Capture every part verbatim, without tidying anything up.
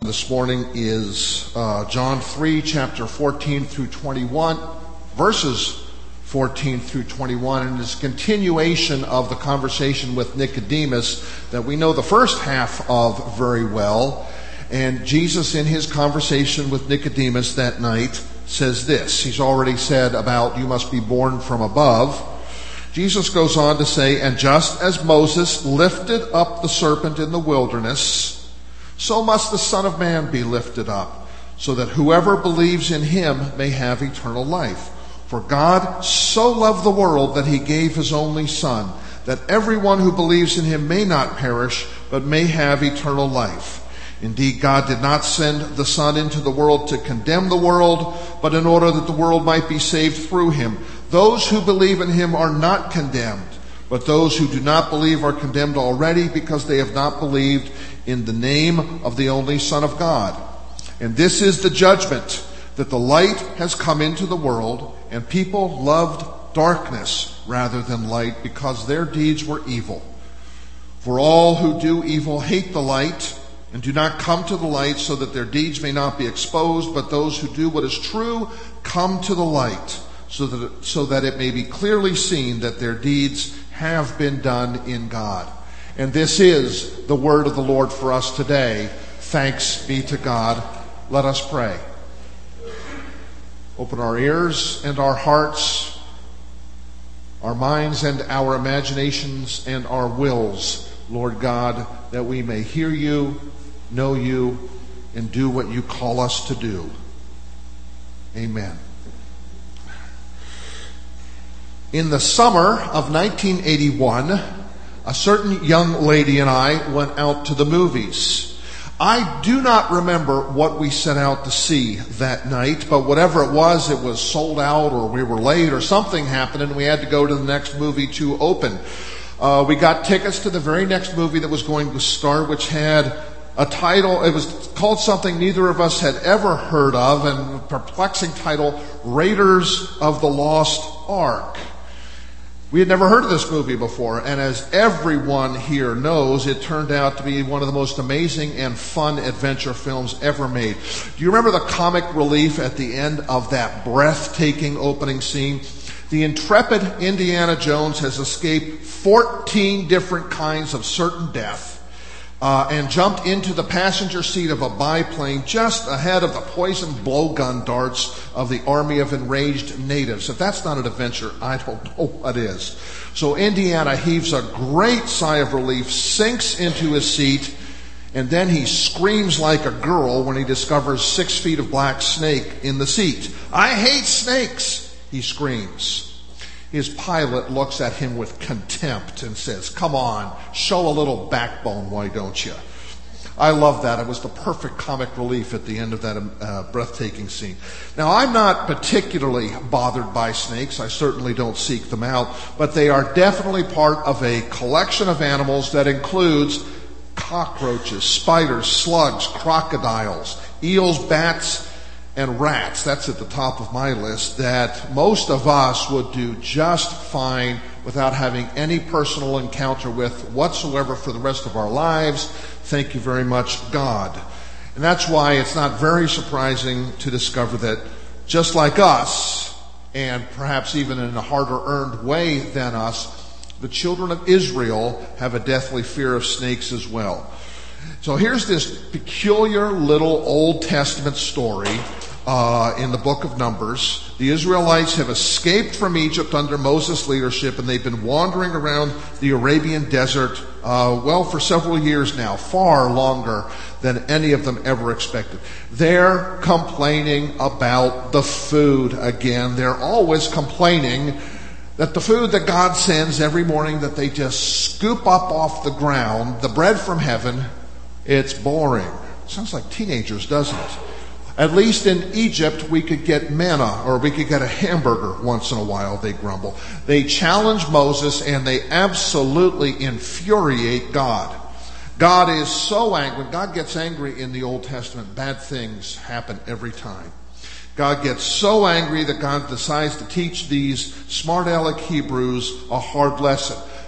This morning is uh, John three, chapter fourteen through twenty-one, verses fourteen through twenty-one, and it's a continuation of the conversation with Nicodemus that we know the first half of very well. And Jesus, in his conversation with Nicodemus that night, says this. He's already said about you must be born from above. Jesus goes on to say, and just as Moses lifted up the serpent in the wilderness, so must the Son of Man be lifted up, so that whoever believes in him may have eternal life. For God so loved the world that he gave his only Son, that everyone who believes in him may not perish, but may have eternal life. Indeed, God did not send the Son into the world to condemn the world, but in order that the world might be saved through him. Those who believe in him are not condemned, but those who do not believe are condemned already because they have not believed in the name of the only Son of God. And this is the judgment, that the light has come into the world, and people loved darkness rather than light because their deeds were evil. For all who do evil hate the light and do not come to the light so that their deeds may not be exposed, but those who do what is true come to the light so that, so that it may be clearly seen that their deeds have been done in God. And this is the word of the Lord for us today. Thanks be to God. Let us pray. Open our ears and our hearts, our minds and our imaginations and our wills, Lord God, that we may hear you, know you, and do what you call us to do. Amen. In the summer of nineteen eighty-one, a certain young lady and I went out to the movies. I do not remember what we set out to see that night, but whatever it was, it was sold out or we were late or something happened and we had to go to the next movie to open. Uh, we got tickets to the very next movie that was going to start, which had a title. It was called something neither of us had ever heard of, and a perplexing title, Raiders of the Lost Ark. We had never heard of this movie before, and as everyone here knows, it turned out to be one of the most amazing and fun adventure films ever made. Do you remember the comic relief at the end of that breathtaking opening scene? The intrepid Indiana Jones has escaped fourteen different kinds of certain death uh, and jumped into the passenger seat of a biplane just ahead of the poisoned blowgun darts of the army of enraged natives. If that's not an adventure, I don't know what is. So Indiana heaves a great sigh of relief, sinks into his seat, and then he screams like a girl when he discovers six feet of black snake in the seat. I hate snakes, he screams. His pilot looks at him with contempt and says, come on, show a little backbone, why don't you? I love that. It was the perfect comic relief at the end of that uh, breathtaking scene. Now, I'm not particularly bothered by snakes. I certainly don't seek them out, but they are definitely part of a collection of animals that includes cockroaches, spiders, slugs, crocodiles, eels, bats, and rats. That's at the top of my list, that most of us would do just fine without having any personal encounter with whatsoever for the rest of our lives. Thank you very much, God. And that's why it's not very surprising to discover that just like us, and perhaps even in a harder earned way than us, the children of Israel have a deathly fear of snakes as well. So here's this peculiar little Old Testament story uh, in the book of Numbers. The Israelites have escaped from Egypt under Moses' leadership, and they've been wandering around the Arabian desert, uh, well, for several years now, far longer than any of them ever expected. They're complaining about the food again. They're always complaining that the food that God sends every morning that they just scoop up off the ground, the bread from heaven, it's boring. Sounds like teenagers, doesn't it? At least in Egypt, we could get manna, or we could get a hamburger once in a while, they grumble. They challenge Moses, and they absolutely infuriate God. God is so angry. When God gets angry in the Old Testament, bad things happen every time. God gets so angry that God decides to teach these smart aleck Hebrews a hard lesson.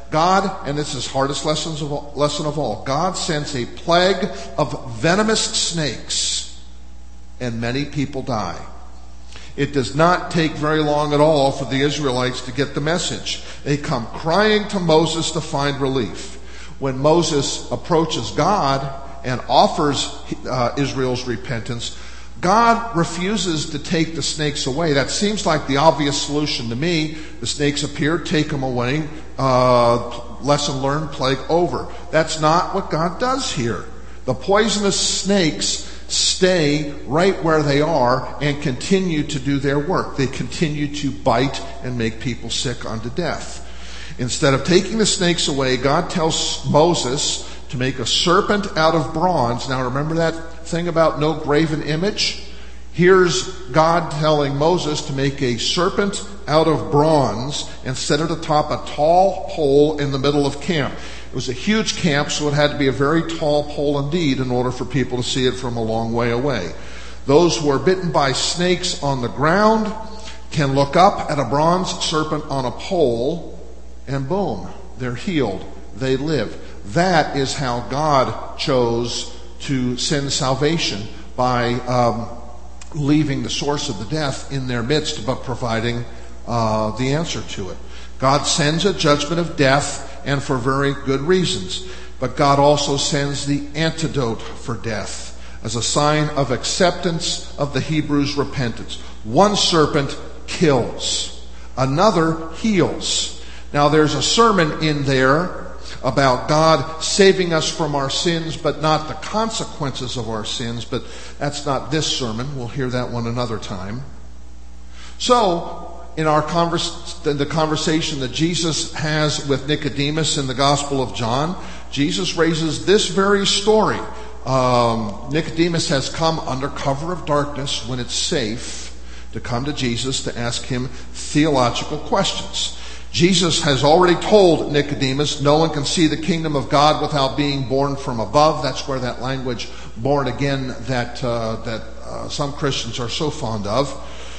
God, and this is hardest lessons of all, lesson of all, God sends a plague of venomous snakes, and many people die. It does not take very long at all for the Israelites to get the message. They come crying to Moses to find relief. When Moses approaches God and offers uh, Israel's repentance, God refuses to take the snakes away. That seems like the obvious solution to me. The snakes appear, take them away, uh, lesson learned, plague over. That's not what God does here. The poisonous snakes stay right where they are and continue to do their work. They continue to bite and make people sick unto death. Instead of taking the snakes away, God tells Moses to make a serpent out of bronze. Now remember that thing about no graven image? Here's God telling Moses to make a serpent out of bronze and set it atop a tall pole in the middle of camp. It was a huge camp, so it had to be a very tall pole indeed in order for people to see it from a long way away. Those who are bitten by snakes on the ground can look up at a bronze serpent on a pole, and boom, they're healed. They live. That is how God chose to send salvation, by um, leaving the source of the death in their midst, but providing uh, the answer to it. God sends a judgment of death, and for very good reasons. But God also sends the antidote for death as a sign of acceptance of the Hebrews' repentance. One serpent kills, another heals. Now there's a sermon in there about God saving us from our sins, but not the consequences of our sins. But that's not this sermon. We'll hear that one another time. So, in our converse, the conversation that Jesus has with Nicodemus in the Gospel of John, Jesus raises this very story. Um, Nicodemus has come under cover of darkness when it's safe to come to Jesus to ask him theological questions. Jesus has already told Nicodemus, no one can see the kingdom of God without being born from above. That's where that language, born again, that uh, that uh, some Christians are so fond of.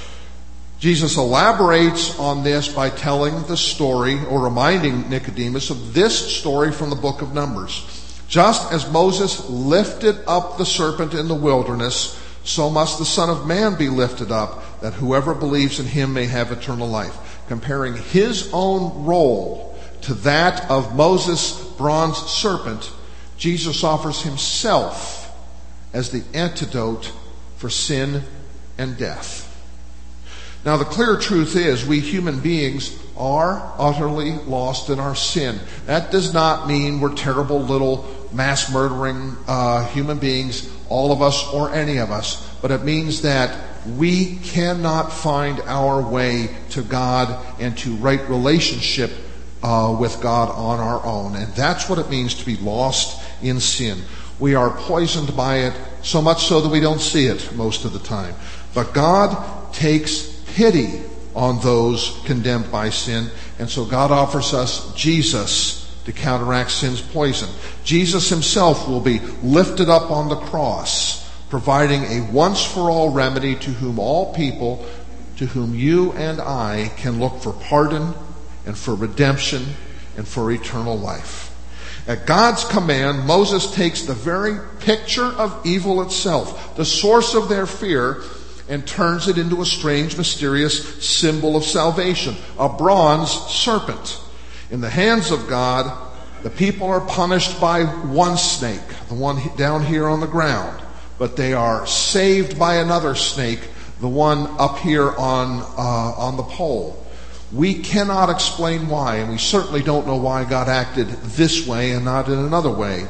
Jesus elaborates on this by telling the story, or reminding Nicodemus of this story from the book of Numbers. Just as Moses lifted up the serpent in the wilderness, so must the Son of Man be lifted up, that whoever believes in him may have eternal life. Comparing his own role to that of Moses' bronze serpent, Jesus offers himself as the antidote for sin and death. Now, the clear truth is we human beings are utterly lost in our sin. That does not mean we're terrible little mass murdering uh, human beings, all of us or any of us, but it means that we cannot find our way to God and to right relationship uh, with God on our own. And that's what it means to be lost in sin. We are poisoned by it, so much so that we don't see it most of the time. But God takes pity on those condemned by sin, and so God offers us Jesus to counteract sin's poison. Jesus himself will be lifted up on the cross, providing a once-for-all remedy to whom all people, to whom you and I can look for pardon and for redemption and for eternal life. At God's command, Moses takes the very picture of evil itself, the source of their fear, and turns it into a strange, mysterious symbol of salvation, a bronze serpent. In the hands of God, the people are punished by one snake, the one down here on the ground, but they are saved by another snake, the one up here on uh, on the pole. We cannot explain why, and we certainly don't know why God acted this way and not in another way.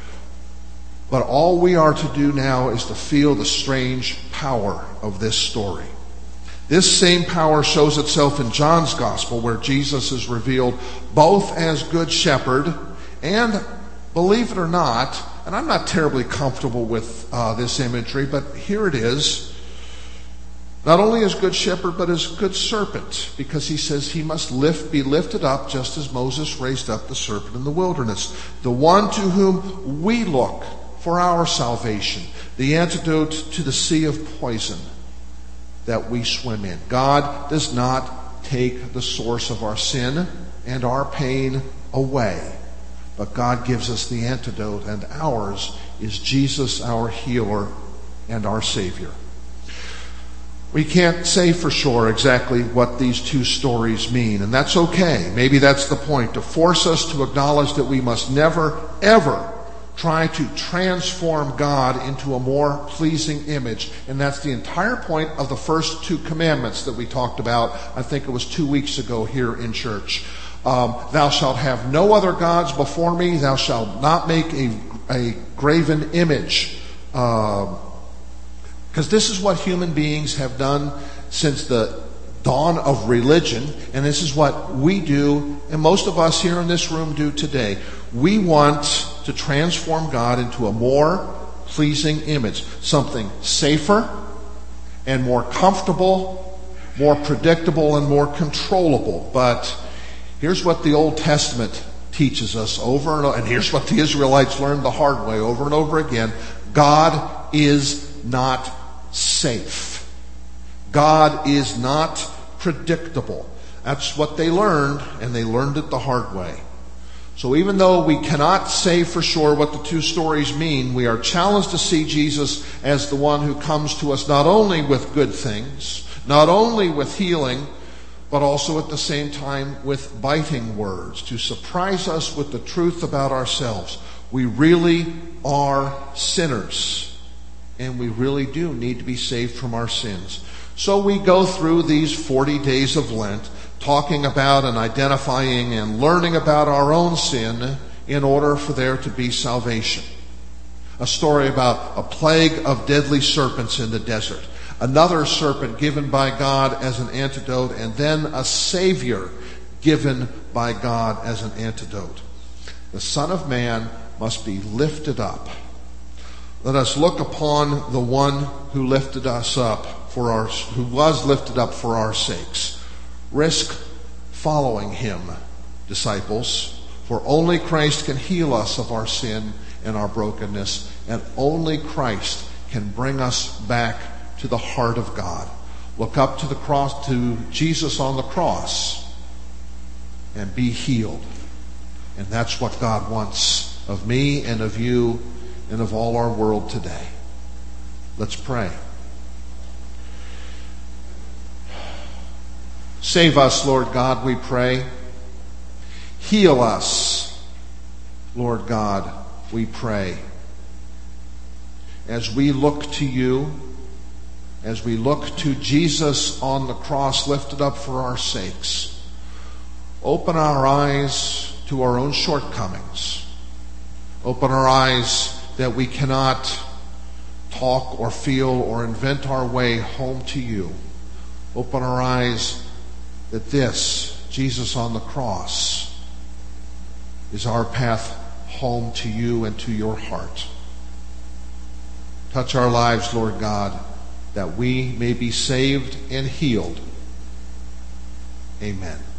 But all we are to do now is to feel the strange power of this story. This same power shows itself in John's Gospel, where Jesus is revealed both as Good Shepherd and, believe it or not, and I'm not terribly comfortable with uh, this imagery, but here it is, not only as Good Shepherd, but as Good Serpent, because he says he must lift, be lifted up just as Moses raised up the serpent in the wilderness. The one to whom we look for our salvation, the antidote to the sea of poison that we swim in. God does not take the source of our sin and our pain away. But God gives us the antidote, and ours is Jesus, our healer and our Savior. We can't say for sure exactly what these two stories mean, and that's okay. Maybe that's the point, to force us to acknowledge that we must never, ever try to transform God into a more pleasing image. And that's the entire point of the first two commandments that we talked about, I think it was two weeks ago here in church. Um, Thou shalt have no other gods before me. Thou shalt not make a, a graven image. Uh, Because this is what human beings have done since the dawn of religion, and this is what we do, and most of us here in this room do today. We want to transform God into a more pleasing image, something safer and more comfortable, more predictable and more controllable. But here's what the Old Testament teaches us over and over, and here's what the Israelites learned the hard way over and over again. God is not safe. God is not predictable. That's what they learned, and they learned it the hard way. So even though we cannot say for sure what the two stories mean, we are challenged to see Jesus as the one who comes to us not only with good things, not only with healing, but also at the same time with biting words to surprise us with the truth about ourselves. We really are sinners. And we really do need to be saved from our sins. So we go through these forty days of Lent, talking about and identifying and learning about our own sin in order for there to be salvation. A story about a plague of deadly serpents in the desert. Another serpent given by God as an antidote, and then a Savior given by God as an antidote. The Son of Man must be lifted up. Let us look upon the one who lifted us up for our, who was lifted up for our sakes. Risk following him, disciples, for only Christ can heal us of our sin and our brokenness, and only Christ can bring us back to the heart of God. Look up to the cross, to Jesus on the cross, and be healed. And that's what God wants of me and of you and of all our world today. Let's pray. Save us, Lord God, we pray. Heal us, Lord God, we pray. As we look to you, as we look to Jesus on the cross lifted up for our sakes, open our eyes to our own shortcomings. Open our eyes that we cannot talk or feel or invent our way home to you. Open our eyes that this, Jesus on the cross, is our path home to you and to your heart. Touch our lives, Lord God, that we may be saved and healed. Amen.